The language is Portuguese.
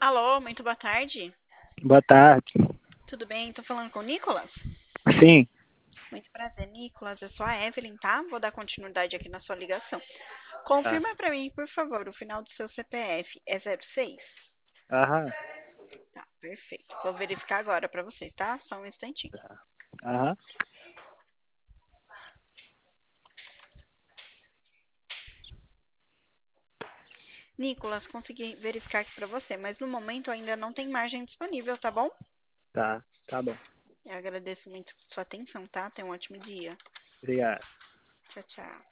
Alô, muito boa tarde. Boa tarde. Tudo bem? Tô falando com o Nicolas? Sim, Muito prazer, Nicolas. Eu sou a Evelyn, tá? Vou dar continuidade aqui na sua ligação. tá. Confirma pra mim, por favor, o final do seu CPF é 06? Aham, Tá, perfeito. Vou verificar agora pra você, tá? Só um instantinho. aham. Nicolas, consegui verificar aqui pra você, mas no momento ainda não tem margem disponível, tá bom? Tá bom. Eu agradeço muito sua atenção, tá? Tenha um ótimo dia. Obrigado. Tchau, tchau.